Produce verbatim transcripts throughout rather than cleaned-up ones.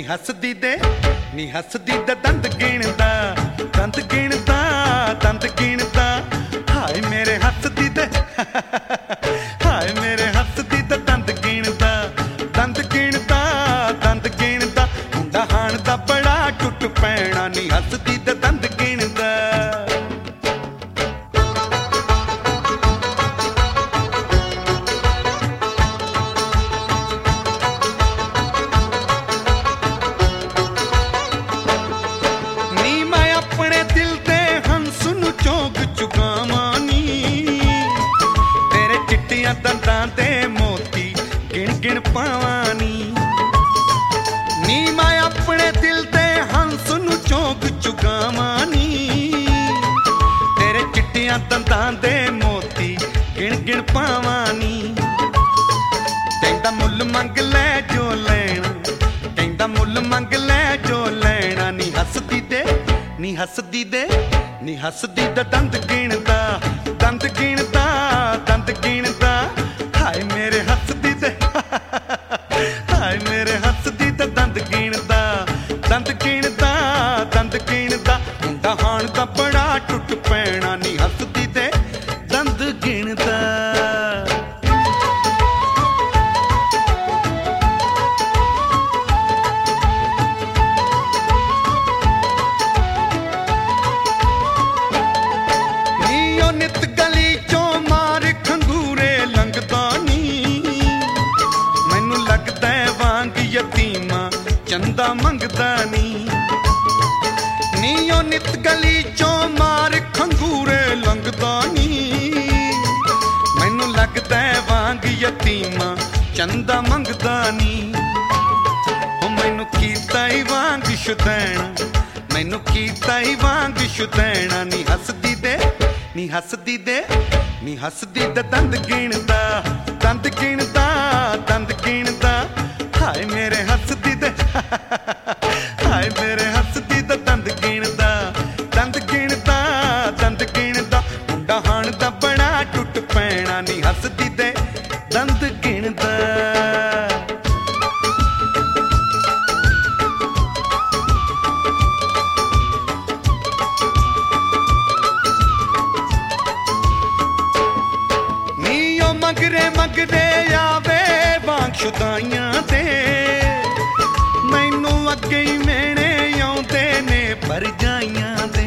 ਨੀ ਹੱਸਦੀ ਦੇ ਨੀ ਹੱਸਦੀ ਦਾ ਦੰਦ ਗਿਣਦਾ ਦੰਦ ਗਿਣਦਾ ਦੰਦ ਗਿਣਦਾ ਹਾਏ ਮੇਰੇ ਹੱਸਦੀ ਦੇ ਹਾਏ ਮੇਰੇ ਹੱਸਦੀ ਦਾ ਦੰਦ ਗਿਣਦਾ ਦੰਦ ਗਿਣਦਾ ਦੰਦ ਗਿਣਦਾ ਹੁੰਦਾ ਹਾਣ ਦਾ ਬੜਾ ਟੁੱਟ ਪੈਣਾ ਨੀ ਹੱਸਦੀ ਦਾ ਦੰਦ ਗਿਣਦਾ ਦੰਦਾਂ ਦੇ ਮੋਤੀ ਗਿਣ ਗਿਣ ਪਾਵਾਂ ਨੀ ਨੀ ਮੈਂ ਆਪਣੇ ਦਿਲ ਤੇ ਹੰਸ ਨੂੰ ਚੌਂਕ ਚੁਗਾਵਾਂ ਨੀ ਤੇਰੇ ਚਿੱਟੀਆਂ ਦੰਦਾਂ ਦੇ ਮੋਤੀ ਗਿਣ ਗਿਣ ਪਾਵਾਂ ਨੀ ਕਹਿੰਦਾ ਮੁੱਲ ਮੰਗ ਲੈ ਜੋ ਲੈਣਾ ਕਹਿੰਦਾ ਮੁੱਲ ਮੰਗ ਲੈ ਜੋ ਲੈਣਾ ਨੀ ਹੱਸਦੀ ਦੇ ਨੀ ਹੱਸਦੀ ਦੇ ਨੀ ਹੱਸਦੀ ਦਾ ਦੰਦ ਗਿਣਦਾ ਦੰਦ ਗਿਣਦਾ ਦੰਦ ਗਿਣਦਾ ਹਾਏ ਮੇਰੇ ਹੱਸਦੀ ਦੇ ਹਾਏ ਮੇਰੇ ਹੱਸਦੀ ਦਾ ਦੰਦ ਗਿਣਦਾ ਦੰਦ ਗਿਣਦਾ ਦੰਦ ਗਿਣਦਾ ਹੁੰਦਾ ਹਾਣ ਦਾ ਬੜਾ ਟੁੱਟ ਪੈਣਾ ਨੀ ਹੱਸਦੀ ਦੇ ਦੰਦ ਗਿਣਦਾ ਨਿਤ ਗਲੀ ਚੋਂ ਮਾਰ ਖੰਗੂਰੇ ਲੰਘਦਾ ਨੀ ਮੈਨੂੰ ਲੱਗਦਾ ਵਾਂਗ ਯਤੀਮਾਂ ਚੰਦਾ ਮੰਗਦਾ ਨੀ ਨੀ ਉਹ ਨਿਤ ਗਲੀ ਚੋਂ ਮਾਰ ਖੰਗੂਰੇ ਲੰਘਦਾ ਨੀ ਮੈਨੂੰ ਲੱਗਦਾ ਵਾਂਗ ਯਤੀਮਾਂ ਚੰਦਾ ਮੰਗਦਾ ਨੀ ਉਹ ਮੈਨੂੰ ਕੀਤਾ ਹੀ ਵਾਂਗ ਸ਼ੁਦੈਣਾ ਮੈਨੂੰ ਕੀਤਾ ਹੀ ਵਾਂਗ ਸ਼ੁਦੈਣਾ ਨੀ ਹੱਸਦੀ ਦੇ ਨੀ ਹੱਸਦੀ ਦੇ ਨੀ ਹੱਸਦੀ ਦਾ ਦੰਦ ਗਿਣਦਾ ਦੰਦ ਗਿਣਦਾ ਦੰਦ ਗਿਣਦਾ ਹਾਏ ਮੇਰੇ ਹੱਸਦੀ ਦੇ ਹਾਏ ਮੇਰੇ ਹੱਸਦੀ ਦਾ ਦੰਦ ਗਿਣਦਾ ਦੰਦ ਗਿਣਦਾ ਦੰਦ ਗਿਣਦਾ ਮੁੰਡਾ ਹਾਣ ਦਾ ਬੜਾ ਟੁੱਟ ਪੈਣਾ ਨੀ ਹੱਸਦੀ ਦੇ ਦੰਦ ਗਿਣਦਾ ਮਗਰੇ ਮਗਰੇ ਆਵੇ ਵਾਂਗ ਸ਼ੁਦਾਈਆਂ ਦੇ ਮੈਨੂੰ ਅੱਗੇ ਹੀ ਮੇਣੇ ਆਉਂਦੇ ਨੇ ਪਰਜਾਈਆਂ ਦੇ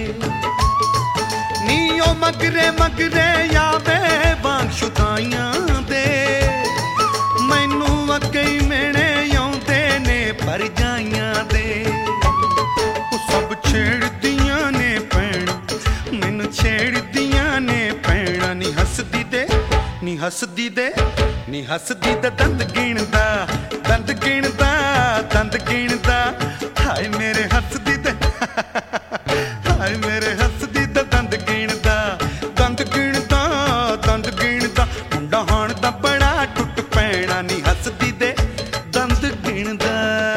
ਨੀ ਉਹ ਮਗਰੇ ਮਗਰੇ ਆਵੇ ਵਾਂਗ ਸ਼ੁਦਾਈਆਂ ਦੇ ਮੈਨੂੰ ਅੱਗੇ ਹੀ ਮੇਣੇ ਆਉਂਦੇ ਨੇ ਪਰਜਾਈਆਂ ਦੇ ਉਹ ਸਭ ਛੇੜਦੀਆਂ ਨੇ ਭੈਣ ਮੈਨੂੰ ਛੇੜਦੀਆਂ ਨੇ ਭੈਣਾ ਨੀ ਹੱਸਦੀ ਦੇ ਨੀ ਹੱਸਦੀ ਦੇ ਨੀ ਹੱਸਦੀ ਦਾ ਦੰਦ ਗਿਣਦਾ ਦੰਦ ਗਿਣਦਾ ਦੰਦ ਗਿਣਦਾ ਹਾਏ ਮੇਰੇ ਹੱਸਦੀ ਦੇ ਹਾਏ ਮੇਰੇ ਹੱਸਦੀ ਦਾ ਦੰਦ ਗਿਣਦਾ ਦੰਦ ਗਿਣਦਾ ਦੰਦ ਗਿਣਦਾ ਮੁੰਡਾ ਹਾਣ ਦਾ ਬੜਾ ਟੁੱਟ ਪੈਣਾ ਨੀ ਹੱਸਦੀ ਦੇ ਦੰਦ ਗਿਣਦਾ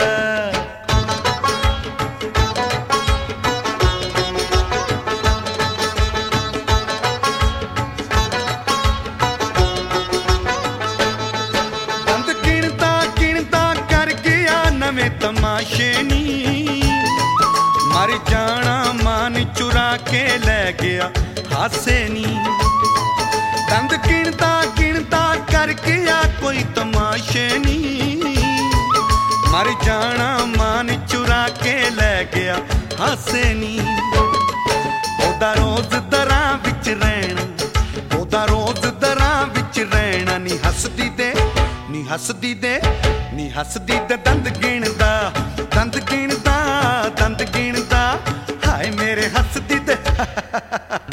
ਤਮਾਸ਼ੇ ਨੀ ਮਰ ਜਾਣਾ ਮਾਨ ਚੁਰਾ ਕੇ ਲੈ ਗਿਆ ਹਾਸੇ ਨੀ ਦੰਦ ਗਿਣਦਾ ਗਿਣਦਾ ਕਰ ਗਿਆ ਕੋਈ ਤਮਾਸ਼ੇ ਨੀ ਮਰ ਜਾਣਾ ਮਾਨ ਚੁਰਾ ਕੇ ਲੈ ਗਿਆ ਹਾਸੇ ਨੀ ਉਹਦਾ ਰੋਜ਼ ਦਰਾਂ ਵਿੱਚ ਰਹਿਣਾ ਉਹਦਾ ਰੋਜ਼ ਦਰਾਂ ਵਿੱਚ ਰਹਿਣਾ ਨੀ ਹੱਸਦੀ ਦੇ ਨੀ ਹੱਸਦੀ ਦੇ ਨੀ ਹੱਸਦੀ ਦਾ ਦੰਦ ਗਿਣਦਾ ਦੰਦ ਗਿਣਦਾ ਦੰਦ ਗਿਣਦਾ ਹਾਏ ਮੇਰੇ ਹੱਸਦੀ ਦੇ